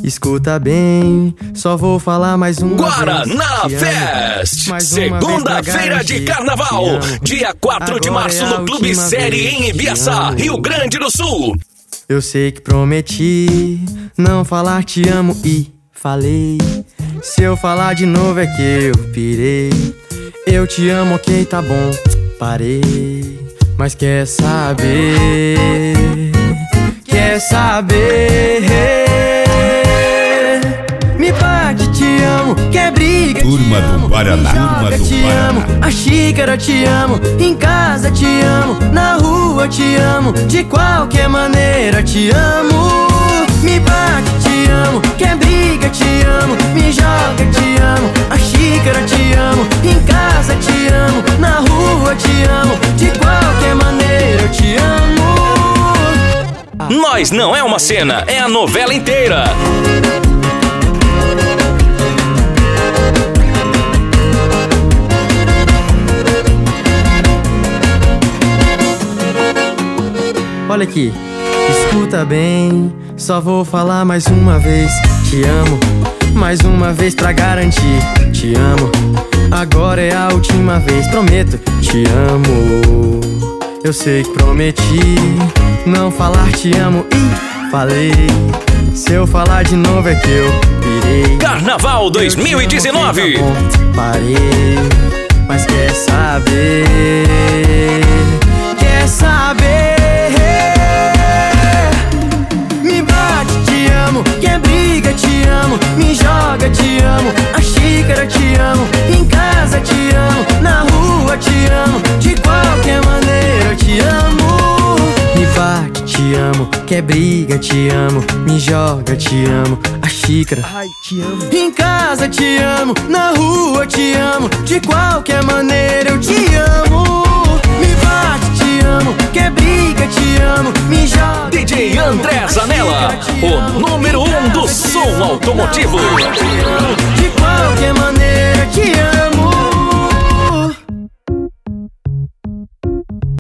Escuta bem, só vou falar mais uma Guaraná Fest, segunda-feira de carnaval, dia 4 de março no Clube Série em Ibiaçá, Rio Grande do Sul. Eu sei que prometi não falar te amo e falei. Se eu falar de novo é que eu pirei. Eu te amo, ok, tá bom, parei. Mas quer saber? Quer saber? Me bate, te amo, quer briga, Turma te amo, do Guaraná, me joga, te amo, a xícara te amo, em casa te amo, na rua te amo, de qualquer maneira te amo. Me bate, te amo, quer briga, te amo, me joga, te amo, a xícara te amo, em casa te amo, na rua te amo, de qualquer maneira eu te amo. Nós não é uma cena, é a novela inteira. Olha aqui, escuta bem, só vou falar mais uma vez. Te amo, mais uma vez pra garantir. Te amo, agora é a última vez, prometo. Te amo, eu sei que prometi não falar te amo e falei. Se eu falar de novo é que eu pirei. Carnaval 2019. Tá bom, parei, mas quer saber? Quer saber? Me bate, te amo, quer briga, te amo, me joga, te amo, a xícara te amo, em casa te amo, na rua te amo, de qualquer maneira eu te amo. Me bate, te amo, quer briga, te amo, me joga, te amo, a xícara, ai, te amo, em casa te amo, na rua te amo, de qualquer maneira eu te amo. Me bate, te amo, quer briga, te amo, me joga. DJ André Zanella, o número 1 do som automotivo. De qualquer maneira te amo.